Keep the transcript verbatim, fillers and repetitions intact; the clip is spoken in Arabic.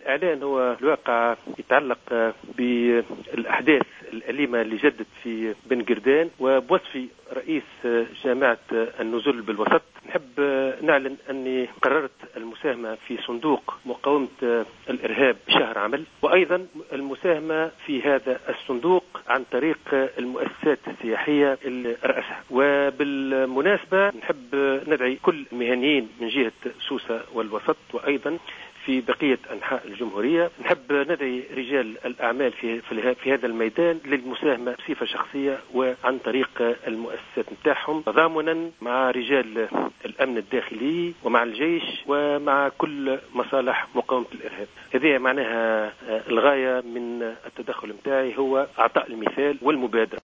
الإعلان هو الواقع يتعلق بالأحداث الأليمة اللي جدت في بن قردان، وبوصفي رئيس جامعة النزول بالوسط نحب نعلن أني قررت المساهمة في صندوق مقاومة الإرهاب بشهر عمل، وأيضا المساهمة في هذا الصندوق عن طريق المؤسسات السياحية اللي رأسها. وبالمناسبة نحب ندعي كل المهنيين من جهة سوسة والوسط وأيضا في بقية أنحاء الجمهورية، نحب ندعي رجال الأعمال في في هذا الميدان للمساهمة بصفة شخصية وعن طريق المؤسسات نتاعهم، تضامنا مع رجال الأمن الداخلي ومع الجيش ومع كل مصالح مقاومة الإرهاب. هذه معناها الغاية من التدخل متاعي هو أعطاء المثال والمبادرة.